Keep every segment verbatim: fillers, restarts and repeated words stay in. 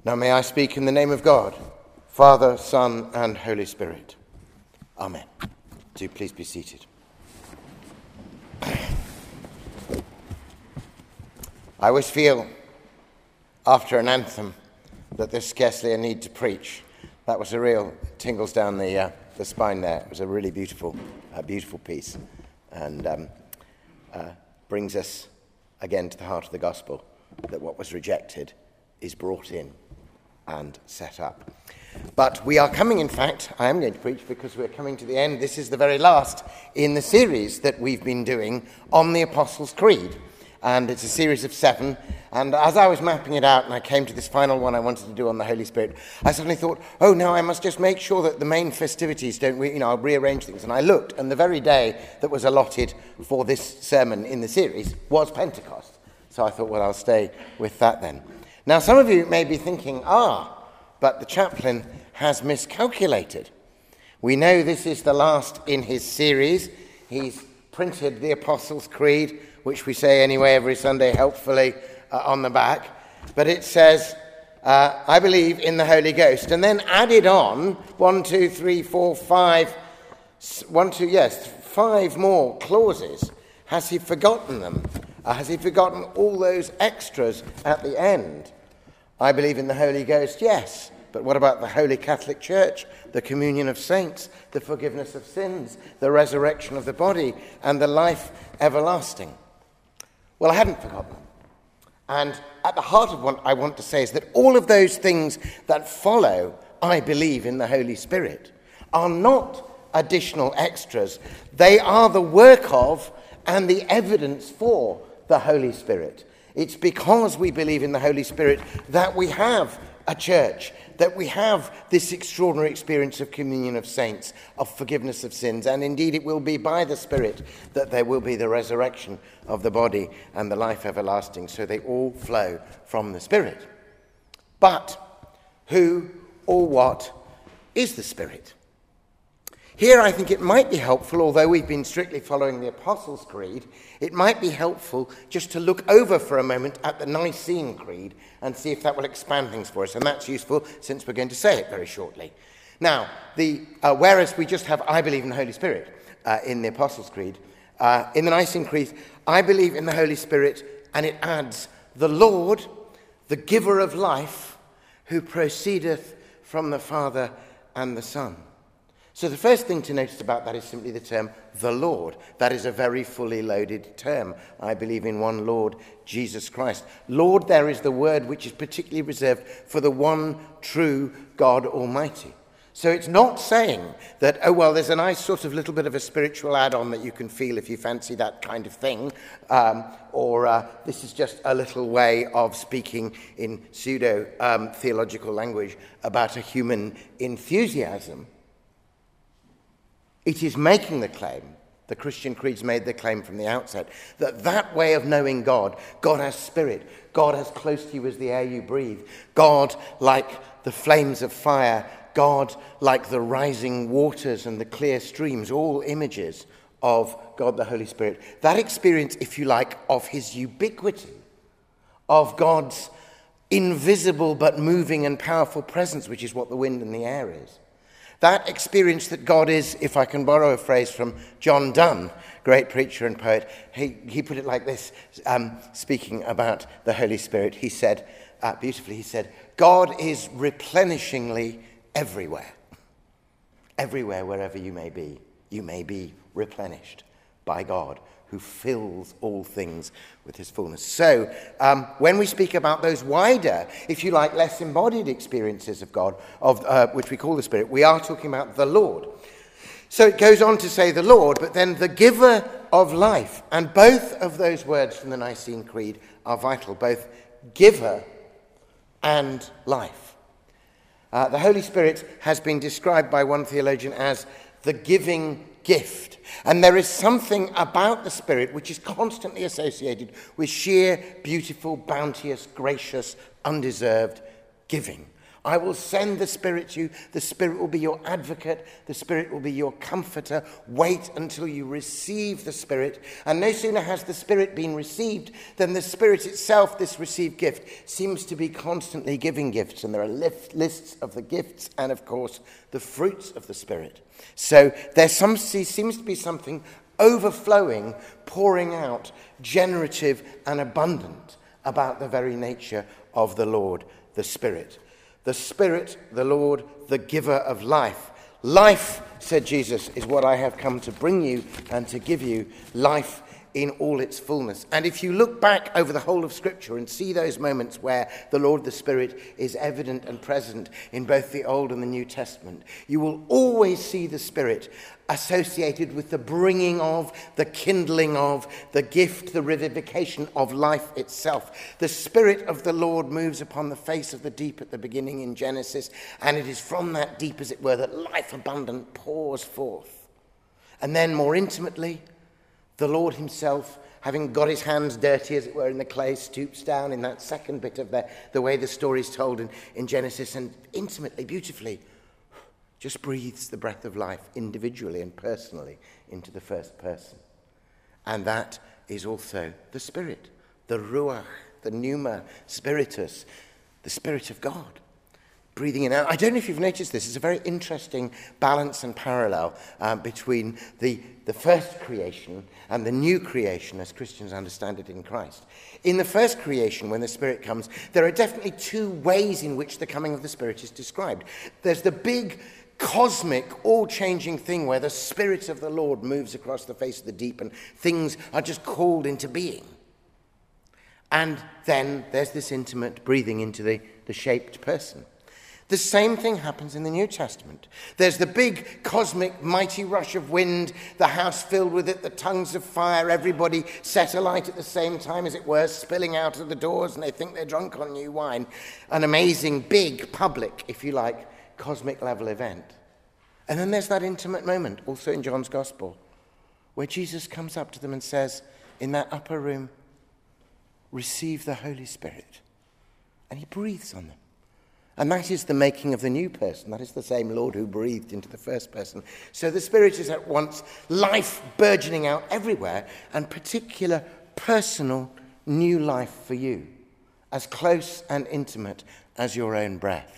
Now may I speak in the name of God, Father, Son, and Holy Spirit. Amen. Do please be seated. I always feel, after an anthem, that there's scarcely a need to preach. That was a real tingles down the uh, the spine there. It was a really beautiful, uh, beautiful piece, and um, uh, brings us again to the heart of the gospel, that what was rejected is brought in and set up. But we are coming, in fact, I am going to preach because we're coming to the end. This is the very last in the series that we've been doing on the Apostles' Creed. And it's a series of seven. And as I was mapping it out and I came to this final one I wanted to do on the Holy Spirit, I suddenly thought, oh, no, I must just make sure that the main festivities don't, you know, I'll rearrange things. And I looked, and the very day that was allotted for this sermon in the series was Pentecost. So I thought, well, I'll stay with that then. Now, some of you may be thinking, ah, but the chaplain has miscalculated. We know this is the last in his series. He's printed the Apostles' Creed, which we say anyway every Sunday helpfully uh, on the back. But it says, uh, I believe in the Holy Ghost. And then added on, one, two, three, four, five, one, two, yes, five more clauses. Has he forgotten them? Uh, has he forgotten all those extras at the end? I believe in the Holy Ghost, yes. But what about the Holy Catholic Church, the communion of saints, the forgiveness of sins, the resurrection of the body, and the life everlasting? Well, I hadn't forgotten them. And at the heart of what I want to say is that all of those things that follow, I believe in the Holy Spirit, are not additional extras. They are the work of and the evidence for the Holy Spirit. It's because we believe in the Holy Spirit that we have a church, that we have this extraordinary experience of communion of saints, of forgiveness of sins, and indeed it will be by the Spirit that there will be the resurrection of the body and the life everlasting. So they all flow from the Spirit. But who or what is the Spirit? Here I think it might be helpful, although we've been strictly following the Apostles' Creed, it might be helpful just to look over for a moment at the Nicene Creed and see if that will expand things for us. And that's useful since we're going to say it very shortly. Now, the uh, whereas we just have I believe in the Holy Spirit uh, in the Apostles' Creed, uh, in the Nicene Creed, I believe in the Holy Spirit, and it adds the Lord, the giver of life, who proceedeth from the Father and the Son. So the first thing to notice about that is simply the term, the Lord. That is a very fully loaded term. I believe in one Lord, Jesus Christ. Lord, there is the word which is particularly reserved for the one true God Almighty. So it's not saying that, oh, well, there's a nice sort of little bit of a spiritual add-on that you can feel if you fancy that kind of thing, um, or uh, this is just a little way of speaking in pseudo-theological um, language about a human enthusiasm. It is making the claim, the Christian creeds made the claim from the outset, that that way of knowing God, God as spirit, God as close to you as the air you breathe, God like the flames of fire, God like the rising waters and the clear streams, all images of God the Holy Spirit. That experience, if you like, of his ubiquity, of God's invisible but moving and powerful presence, which is what the wind and the air is. That experience that God is, if I can borrow a phrase from John Donne, great preacher and poet, he, he put it like this, um, speaking about the Holy Spirit. He said, uh, beautifully, he said, God is replenishingly everywhere. Everywhere, wherever you may be, you may be replenished by God, who fills all things with his fullness. So, um, when we speak about those wider, if you like, less embodied experiences of God, of uh, which we call the Spirit, we are talking about the Lord. So it goes on to say the Lord, but then the giver of life. And both of those words from the Nicene Creed are vital, both giver and life. Uh, the Holy Spirit has been described by one theologian as the giving gift. And there is something about the Spirit which is constantly associated with sheer, beautiful, bounteous, gracious, undeserved giving. I will send the Spirit to you. The Spirit will be your advocate. The Spirit will be your comforter. Wait until you receive the Spirit. And no sooner has the Spirit been received than the Spirit itself, this received gift, seems to be constantly giving gifts. And there are lift, lists of the gifts and, of course, the fruits of the Spirit. So there some, seems to be something overflowing, pouring out, generative and abundant about the very nature of the Lord, the Spirit. The Spirit, the Lord, the giver of life. Life, said Jesus, is what I have come to bring you and to give you, life in all its fullness. And if you look back over the whole of Scripture and see those moments where the Lord, the Spirit, is evident and present in both the Old and the New Testament, you will always see the Spirit associated with the bringing of, the kindling of, the gift, the revivification of life itself. The Spirit of the Lord moves upon the face of the deep at the beginning in Genesis, and it is from that deep, as it were, that life abundant pours forth. And then more intimately, the Lord himself, having got his hands dirty, as it were, in the clay, stoops down in that second bit of the, the way the story is told in, in Genesis, and intimately, beautifully, just breathes the breath of life individually and personally into the first person. And that is also the Spirit, the Ruach, the Pneuma, Spiritus, the Spirit of God, breathing in. I don't know if you've noticed this. It's a very interesting balance and parallel um, between the, the first creation and the new creation as Christians understand it in Christ. In the first creation, when the Spirit comes, there are definitely two ways in which the coming of the Spirit is described. There's the big cosmic, all-changing thing where the Spirit of the Lord moves across the face of the deep and things are just called into being. And then there's this intimate breathing into the, the shaped person. The same thing happens in the New Testament. There's the big cosmic mighty rush of wind, the house filled with it, the tongues of fire, everybody set alight at the same time, as it were, spilling out of the doors, and they think they're drunk on new wine. An amazing, big, public, if you like, cosmic level event. And then there's that intimate moment, also in John's Gospel, where Jesus comes up to them and says, in that upper room, receive the Holy Spirit. And he breathes on them. And that is the making of the new person. That is the same Lord who breathed into the first person. So the Spirit is at once life burgeoning out everywhere, and particular personal new life for you, as close and intimate as your own breath.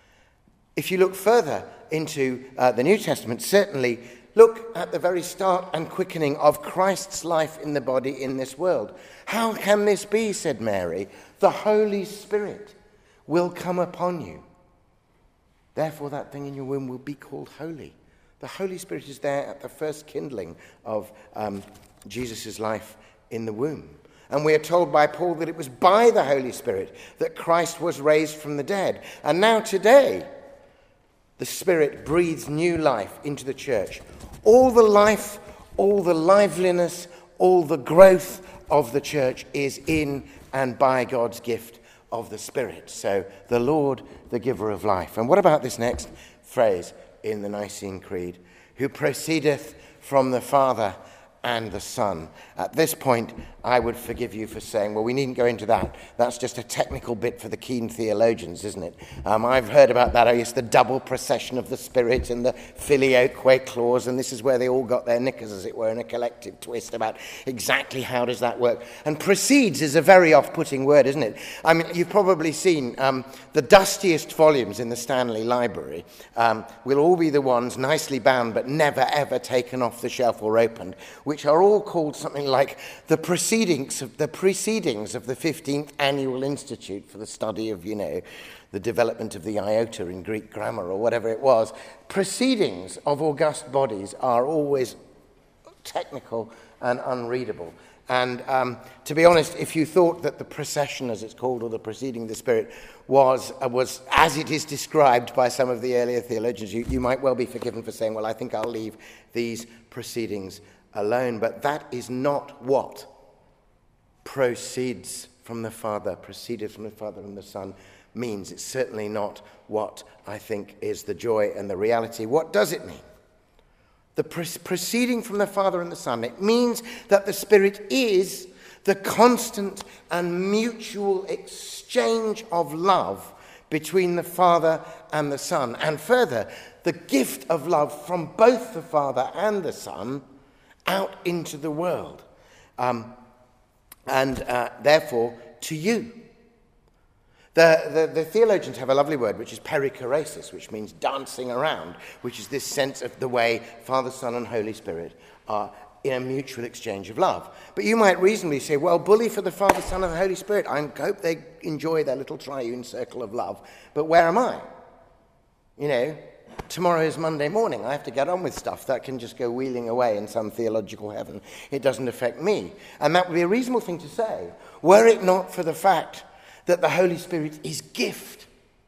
If you look further into uh, the New Testament, certainly look at the very start and quickening of Christ's life in the body in this world. How can this be, said Mary? The Holy Spirit will come upon you. Therefore, that thing in your womb will be called holy. The Holy Spirit is there at the first kindling of um, Jesus' life in the womb. And we are told by Paul that it was by the Holy Spirit that Christ was raised from the dead. And now today, the Spirit breathes new life into the church. All the life, all the liveliness, all the growth of the church is in and by God's gift of the Spirit. So the Lord, the giver of life. And what about this next phrase in the Nicene Creed? Who proceedeth from the Father and the Son. At this point, I would forgive you for saying, well, we needn't go into that. That's just a technical bit for the keen theologians, isn't it? Um, I've heard about that. Oh, yes, the double procession of the Spirit and the filioque clause, and this is where they all got their knickers, as it were, in a collective twist about exactly how does that work. And proceeds is a very off-putting word, isn't it? I mean, you've probably seen um, the dustiest volumes in the Stanley Library um, will all be the ones nicely bound but never, ever taken off the shelf or opened, which are all called something like the proceedings of the proceedings of the fifteenth Annual Institute for the Study of, you know, the development of the iota in Greek grammar or whatever it was. Proceedings of august bodies are always technical and unreadable. And um, to be honest, if you thought that the procession, as it's called, or the proceeding of the Spirit, was uh, was as it is described by some of the earlier theologians, you, you might well be forgiven for saying, well, I think I'll leave these proceedings alone. But that is not what proceeds from the Father, proceeded from the Father and the Son means. It's certainly not what I think is the joy and the reality. What does it mean? The proceeding from the Father and the Son, it means that the Spirit is the constant and mutual exchange of love between the Father and the Son. And further, the gift of love from both the Father and the Son out into the world. Um, and uh, therefore, to you. The, the, the theologians have a lovely word, which is perichoresis, which means dancing around, which is this sense of the way Father, Son, and Holy Spirit are in a mutual exchange of love. But you might reasonably say, well, bully for the Father, Son, and the Holy Spirit. I hope they enjoy their little triune circle of love. But where am I? You know, tomorrow is Monday morning. I have to get on with stuff that can just go wheeling away in some theological heaven. It doesn't affect me. And that would be a reasonable thing to say, were it not for the fact that the Holy Spirit is gift.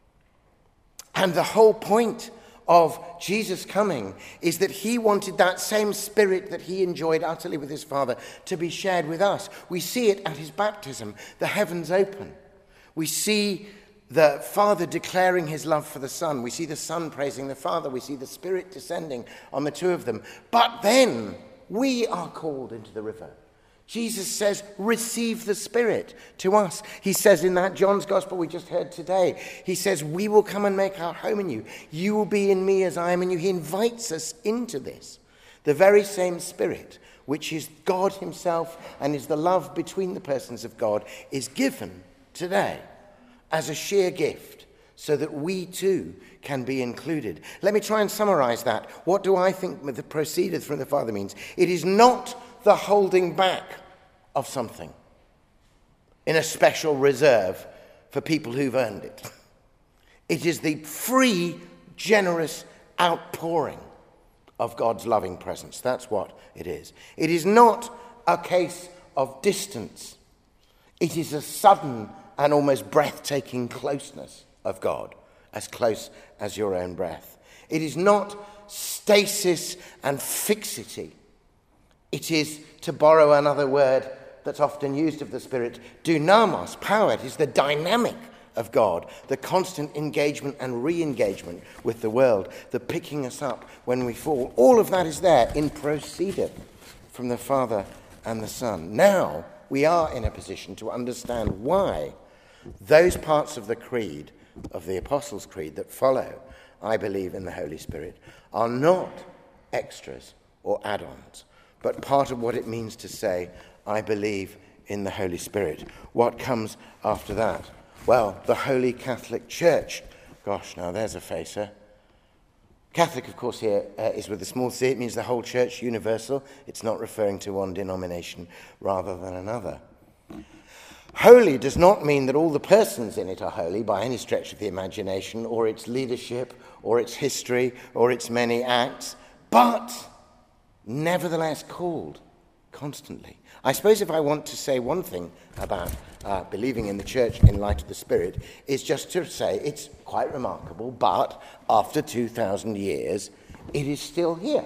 And the whole point of Jesus coming is that he wanted that same Spirit that he enjoyed utterly with his Father to be shared with us. We see it at his baptism. The heavens open. We see the Father declaring his love for the Son. We see the Son praising the Father. We see the Spirit descending on the two of them. But then we are called into the river. Jesus says, receive the Spirit to us. He says in that John's Gospel we just heard today, he says, we will come and make our home in you. You will be in me as I am in you. He invites us into this. The very same Spirit, which is God himself and is the love between the persons of God, is given today as a sheer gift so that we too can be included. Let me try and summarize that. What do I think the proceedeth from the Father means? It is not the holding back of something in a special reserve for people who've earned it. It is the free, generous outpouring of God's loving presence. That's what it is. It is not a case of distance. It is a sudden and almost breathtaking closeness of God, as close as your own breath. It is not stasis and fixity. It is, to borrow another word that's often used of the Spirit, dynamos, power. It is the dynamic of God, the constant engagement and re-engagement with the world, the picking us up when we fall. All of that is there in proceedeth from the Father and the Son. Now we are in a position to understand why those parts of the creed, of the Apostles' Creed that follow, I believe in the Holy Spirit, are not extras or add-ons, but part of what it means to say, I believe in the Holy Spirit. What comes after that? Well, the Holy Catholic Church. Gosh, now there's a facer. Catholic, of course, here uh, is with a small c. It means the whole church, universal. It's not referring to one denomination rather than another. Holy does not mean that all the persons in it are holy by any stretch of the imagination, or its leadership, or its history, or its many acts, but nevertheless called constantly. I suppose if I want to say one thing about uh, believing in the church in light of the Spirit, is just to say it's quite remarkable, but after two thousand years, it is still here.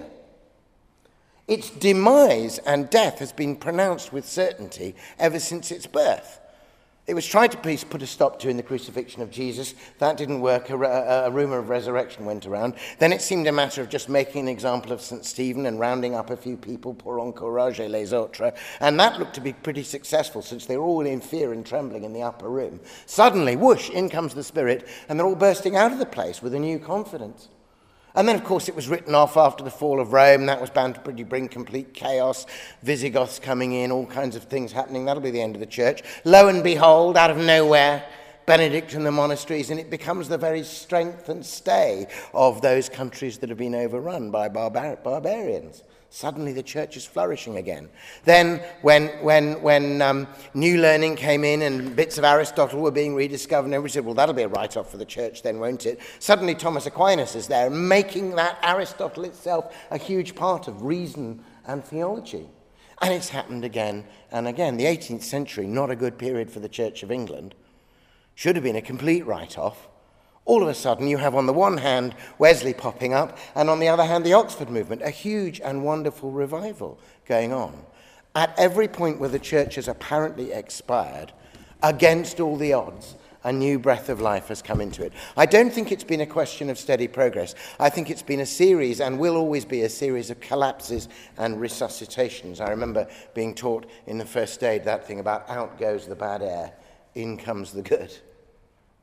Its demise and death has been pronounced with certainty ever since its birth. It was tried to please put a stop to in the crucifixion of Jesus. That didn't work. A, a, a rumour of resurrection went around. Then it seemed a matter of just making an example of Saint Stephen and rounding up a few people, pour encourager les autres. And that looked to be pretty successful, since they were all in fear and trembling in the upper room. Suddenly, whoosh, in comes the Spirit, and they're all bursting out of the place with a new confidence. And then, of course, it was written off after the fall of Rome. That was bound to pretty bring complete chaos. Visigoths coming in, all kinds of things happening. That'll be the end of the church. Lo and behold, out of nowhere, Benedict and the monasteries, and it becomes the very strength and stay of those countries that have been overrun by barbar- barbarians. Suddenly the church is flourishing again. Then when when when um, new learning came in and bits of Aristotle were being rediscovered, and everybody said, well, that'll be a write-off for the church then, won't it? Suddenly Thomas Aquinas is there, making that Aristotle itself a huge part of reason and theology. And it's happened again and again. The eighteenth century, not a good period for the Church of England, should have been a complete write-off. All of a sudden, you have on the one hand Wesley popping up, and on the other hand the Oxford movement, a huge and wonderful revival going on. At every point where the church has apparently expired, against all the odds, a new breath of life has come into it. I don't think it's been a question of steady progress. I think it's been a series, and will always be a series, of collapses and resuscitations. I remember being taught in the first aid that thing about out goes the bad air, in comes the good.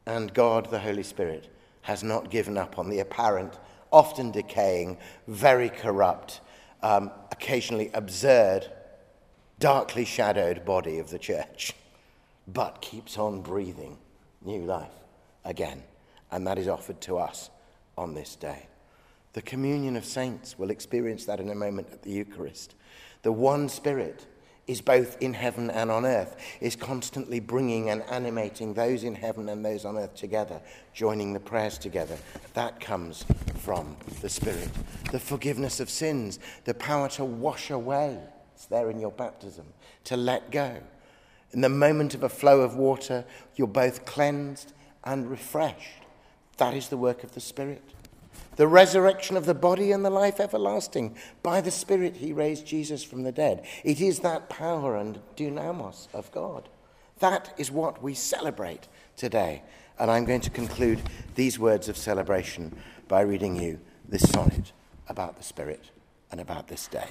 And God, the Holy Spirit, has not given up on the apparent, often decaying, very corrupt, um, occasionally absurd, darkly shadowed body of the church, but keeps on breathing new life again. And that is offered to us on this day. The communion of saints, will experience that in a moment at the Eucharist. The one Spirit is both in heaven and on earth, is constantly bringing and animating those in heaven and those on earth together, joining the prayers together. That comes from the Spirit. The forgiveness of sins, the power to wash away, it's there in your baptism, to let go. In the moment of a flow of water, you're both cleansed and refreshed. That is the work of the Spirit. The resurrection of the body and the life everlasting. By the Spirit he raised Jesus from the dead. It is that power and dynamos of God. That is what we celebrate today. And I'm going to conclude these words of celebration by reading you this sonnet about the Spirit and about this day.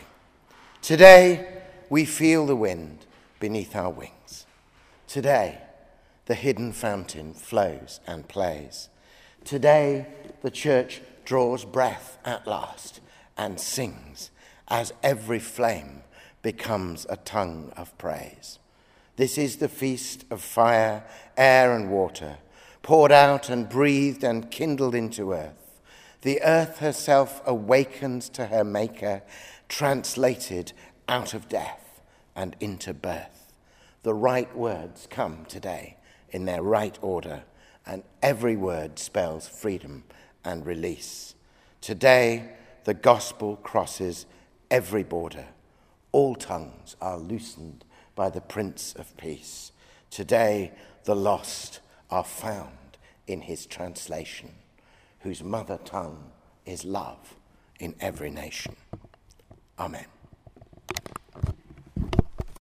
Today we feel the wind beneath our wings. Today the hidden fountain flows and plays. Today the church draws breath at last and sings as every flame becomes a tongue of praise. This is the feast of fire, air and water, poured out and breathed and kindled into earth. The earth herself awakens to her maker, translated out of death and into birth. The right words come today in their right order, and every word spells freedom and release. Today, the gospel crosses every border. All tongues are loosened by the Prince of Peace. Today, the lost are found in his translation, whose mother tongue is love in every nation. Amen.